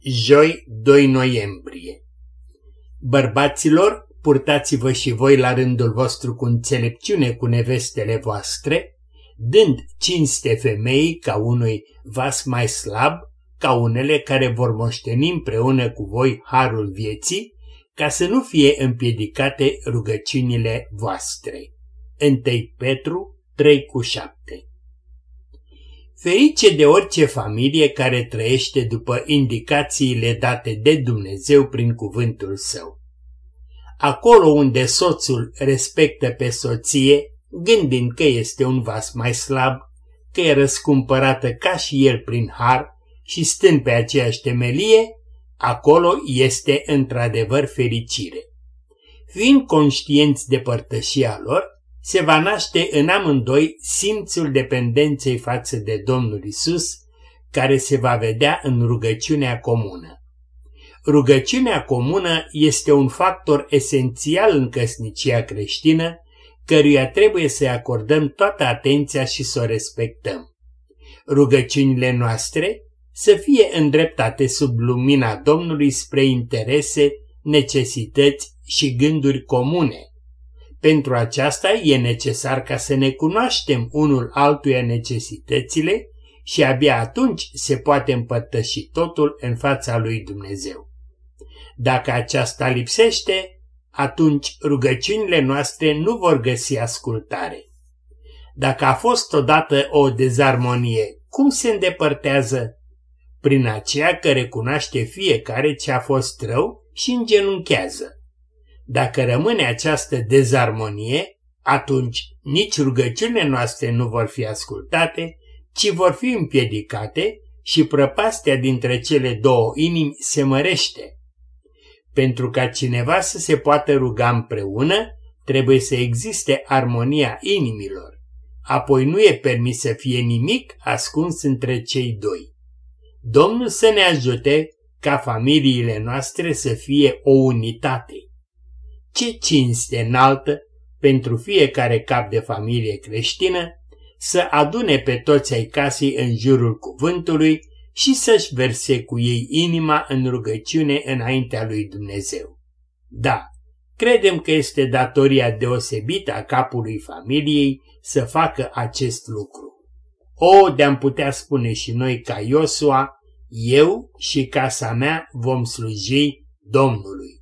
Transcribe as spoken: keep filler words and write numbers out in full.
Joi, doi noiembrie. Bărbaților, purtați-vă și voi la rândul vostru cu înțelepciune cu nevestele voastre, dând cinste femeii ca unui vas mai slab, ca unele care vor moșteni împreună cu voi harul vieții, ca să nu fie împiedicate rugăciunile voastre. întâi Petru trei cu șapte. Ferice de orice familie care trăiește după indicațiile date de Dumnezeu prin cuvântul Său. Acolo unde soțul respectă pe soție, gândind că este un vas mai slab, că e răscumpărată ca și el prin har și stând pe aceeași temelie, acolo este într-adevăr fericire. Fiind conștienți de părtășia lor, se va naște în amândoi simțul dependenței față de Domnul Isus, care se va vedea în rugăciunea comună. Rugăciunea comună este un factor esențial în căsnicia creștină, căruia trebuie să-i acordăm toată atenția și să o respectăm. Rugăciunile noastre să fie îndreptate sub lumina Domnului spre interese, necesități și gânduri comune. Pentru aceasta e necesar ca să ne cunoaștem unul altuia necesitățile și abia atunci se poate împărtăși totul în fața lui Dumnezeu. Dacă aceasta lipsește, atunci rugăciunile noastre nu vor găsi ascultare. Dacă a fost odată o dezarmonie, cum se îndepărtează? Prin aceea că recunoaște fiecare ce a fost rău și îngenunchează. Dacă rămâne această dezarmonie, atunci nici rugăciunile noastre nu vor fi ascultate, ci vor fi împiedicate și prăpastia dintre cele două inimi se mărește. Pentru ca cineva să se poată ruga împreună, trebuie să existe armonia inimilor. Apoi nu e permis să fie nimic ascuns între cei doi. Domnul să ne ajute ca familiile noastre să fie o unitate. Ce cinste înaltă pentru fiecare cap de familie creștină să adune pe toți ai casei în jurul cuvântului și să-și verse cu ei inima în rugăciune înaintea lui Dumnezeu. Da, credem că este datoria deosebită a capului familiei să facă acest lucru. O, de-am putea spune și noi ca Iosua, eu și casa mea vom sluji Domnului.